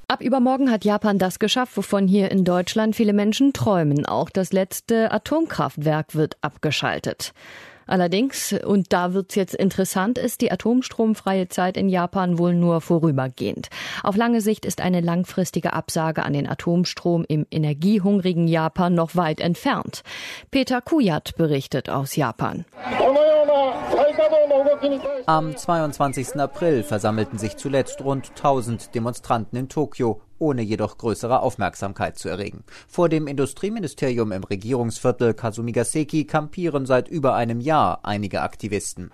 Ab übermorgen hat Japan das geschafft, wovon hier in Deutschland viele Menschen träumen. Auch das letzte Atomkraftwerk wird abgeschaltet. Allerdings, und da wird's jetzt interessant, ist die atomstromfreie Zeit in Japan wohl nur vorübergehend. Auf lange Sicht ist eine langfristige Absage an den Atomstrom im energiehungrigen Japan noch weit entfernt. Peter Kujat berichtet aus Japan. Am 22. April versammelten sich zuletzt rund 1000 Demonstranten in Tokio, ohne jedoch größere Aufmerksamkeit zu erregen. Vor dem Industrieministerium im Regierungsviertel Kasumigaseki kampieren seit über einem Jahr einige Aktivisten.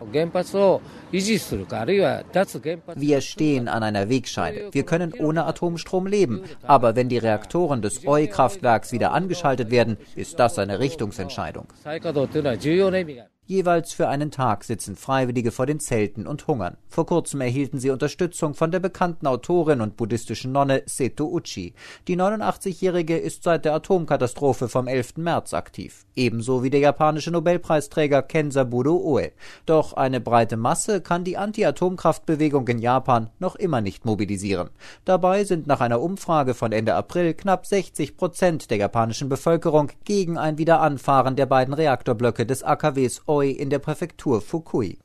Wir stehen an einer Wegscheide. Wir können ohne Atomstrom leben. Aber wenn die Reaktoren des Oi-Kraftwerks wieder angeschaltet werden, ist das eine Richtungsentscheidung. Jeweils für einen Tag sitzen Freiwillige vor den Zelten und hungern. Vor kurzem erhielten sie Unterstützung von der bekannten Autorin und buddhistischen Nonne Seto Uchi. Die 89-Jährige ist seit der Atomkatastrophe vom 11. März aktiv. Ebenso wie der japanische Nobelpreisträger Kenzaburo Oe. Doch eine breite Masse kann die Anti-Atomkraftbewegung in Japan noch immer nicht mobilisieren. Dabei sind nach einer Umfrage von Ende April knapp 60% der japanischen Bevölkerung gegen ein Wiederanfahren der beiden Reaktorblöcke des AKWs in der Präfektur Fukui.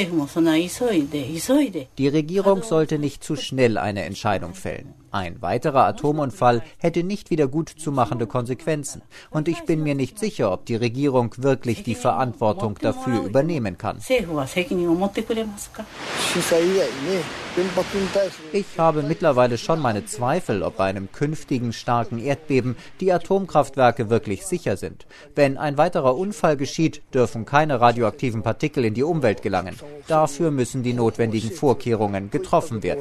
Die Regierung sollte nicht zu schnell eine Entscheidung fällen. Ein weiterer Atomunfall hätte nicht wieder gut zu machende Konsequenzen. Und ich bin mir nicht sicher, ob die Regierung wirklich die Verantwortung dafür übernehmen kann. Ich habe mittlerweile schon meine Zweifel, ob bei einem künftigen starken Erdbeben die Atomkraftwerke wirklich sicher sind. Wenn ein weiterer Unfall geschieht, dürfen keine radioaktiven Partikel in die Umwelt gelangen. Dafür müssen die notwendigen Vorkehrungen getroffen werden.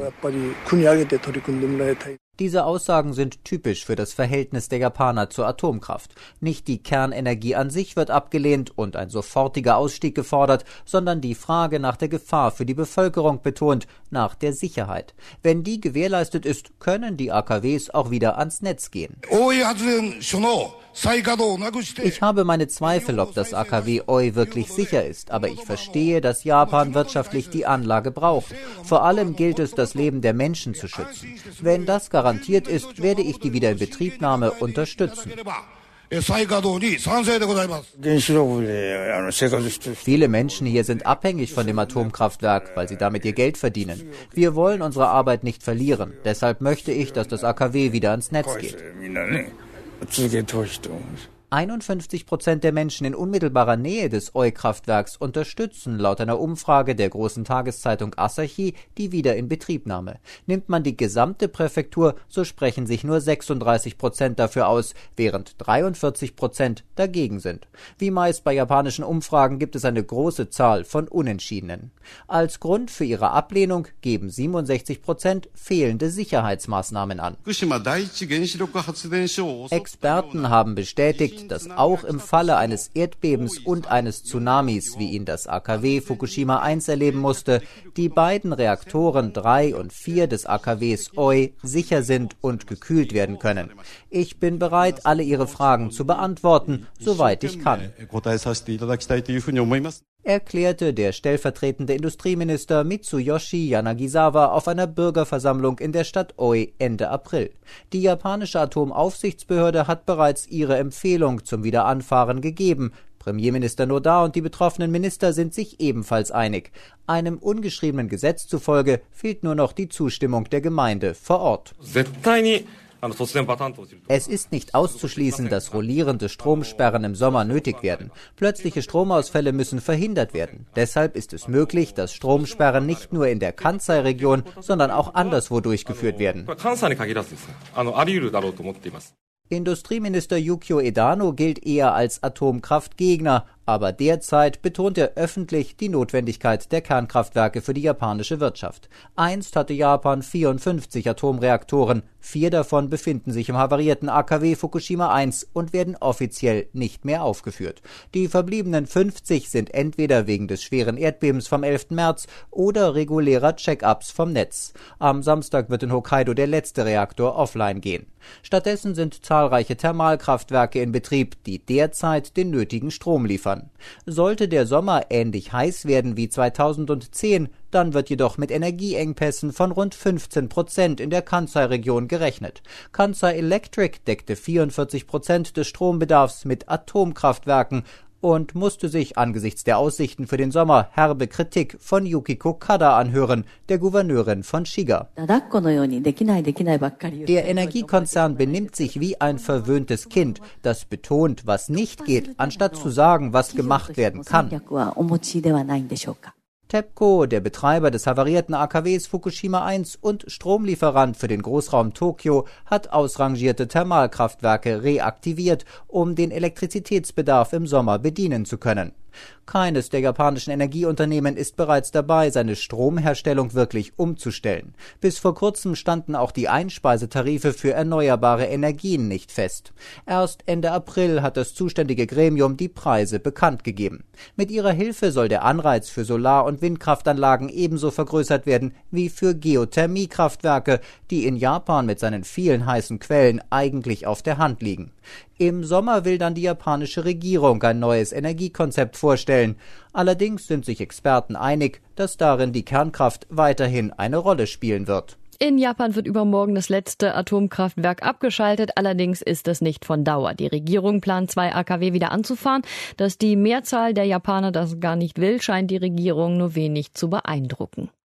Diese Aussagen sind typisch für das Verhältnis der Japaner zur Atomkraft. Nicht die Kernenergie an sich wird abgelehnt und ein sofortiger Ausstieg gefordert, sondern die Frage nach der Gefahr für die Bevölkerung betont, nach der Sicherheit. Wenn die gewährleistet ist, können die AKWs auch wieder ans Netz gehen. Ich habe meine Zweifel, ob das AKW Oi wirklich sicher ist, aber ich verstehe, dass Japan wirtschaftlich die Anlage braucht. Vor allem gilt es, das Leben der Menschen zu schützen. Wenn das garantiert ist, werde ich die Wiederinbetriebnahme unterstützen. Viele Menschen hier sind abhängig von dem Atomkraftwerk, weil sie damit ihr Geld verdienen. Wir wollen unsere Arbeit nicht verlieren. Deshalb möchte ich, dass das AKW wieder ans Netz geht. 51% der Menschen in unmittelbarer Nähe des Oi-Kraftwerks unterstützen laut einer Umfrage der großen Tageszeitung Asahi die Wiederinbetriebnahme. Nimmt man die gesamte Präfektur, so sprechen sich nur 36% dafür aus, während 43% dagegen sind. Wie meist bei japanischen Umfragen gibt es eine große Zahl von Unentschiedenen. Als Grund für ihre Ablehnung geben 67% fehlende Sicherheitsmaßnahmen an. Experten haben bestätigt, dass auch im Falle eines Erdbebens und eines Tsunamis, wie ihn das AKW Fukushima 1 erleben musste, die beiden Reaktoren 3 und 4 des AKWs Oi sicher sind und gekühlt werden können. Ich bin bereit, alle Ihre Fragen zu beantworten, soweit ich kann, erklärte der stellvertretende Industrieminister Mitsuyoshi Yanagisawa auf einer Bürgerversammlung in der Stadt Oi Ende April. Die japanische Atomaufsichtsbehörde hat bereits ihre Empfehlung zum Wiederanfahren gegeben. Premierminister Noda und die betroffenen Minister sind sich ebenfalls einig. Einem ungeschriebenen Gesetz zufolge fehlt nur noch die Zustimmung der Gemeinde vor Ort. Es ist nicht auszuschließen, dass rollierende Stromsperren im Sommer nötig werden. Plötzliche Stromausfälle müssen verhindert werden. Deshalb ist es möglich, dass Stromsperren nicht nur in der Kansai-Region, sondern auch anderswo durchgeführt werden. Industrieminister Yukio Edano gilt eher als Atomkraftgegner, aber derzeit betont er öffentlich die Notwendigkeit der Kernkraftwerke für die japanische Wirtschaft. Einst hatte Japan 54 Atomreaktoren, 4 davon befinden sich im havarierten AKW Fukushima 1 und werden offiziell nicht mehr aufgeführt. Die verbliebenen 50 sind entweder wegen des schweren Erdbebens vom 11. März oder regulärer Check-ups vom Netz. Am Samstag wird in Hokkaido der letzte Reaktor offline gehen. Stattdessen sind zahlreiche Thermalkraftwerke in Betrieb, die derzeit den nötigen Strom liefern. liefern. Sollte der Sommer ähnlich heiß werden wie 2010, dann wird jedoch mit Energieengpässen von rund 15% in der Kansai-Region gerechnet. Kansai Electric deckte 44% des Strombedarfs mit Atomkraftwerken und musste sich angesichts der Aussichten für den Sommer herbe Kritik von Yukiko Kada anhören, der Gouverneurin von Shiga. Der Energiekonzern benimmt sich wie ein verwöhntes Kind, das betont, was nicht geht, anstatt zu sagen, was gemacht werden kann. TEPCO, der Betreiber des havarierten AKWs Fukushima 1 und Stromlieferant für den Großraum Tokio, hat ausrangierte Thermalkraftwerke reaktiviert, um den Elektrizitätsbedarf im Sommer bedienen zu können. Keines der japanischen Energieunternehmen ist bereits dabei, seine Stromherstellung wirklich umzustellen. Bis vor kurzem standen auch die Einspeisetarife für erneuerbare Energien nicht fest. Erst Ende April hat das zuständige Gremium die Preise bekannt gegeben. Mit ihrer Hilfe soll der Anreiz für Solar- und Windkraftanlagen ebenso vergrößert werden wie für Geothermiekraftwerke, die in Japan mit seinen vielen heißen Quellen eigentlich auf der Hand liegen. Im Sommer will dann die japanische Regierung ein neues Energiekonzept vorstellen. Allerdings sind sich Experten einig, dass darin die Kernkraft weiterhin eine Rolle spielen wird. In Japan wird übermorgen das letzte Atomkraftwerk abgeschaltet. Allerdings ist es nicht von Dauer. Die Regierung plant 2 AKW wieder anzufahren. Dass die Mehrzahl der Japaner das gar nicht will, scheint die Regierung nur wenig zu beeindrucken.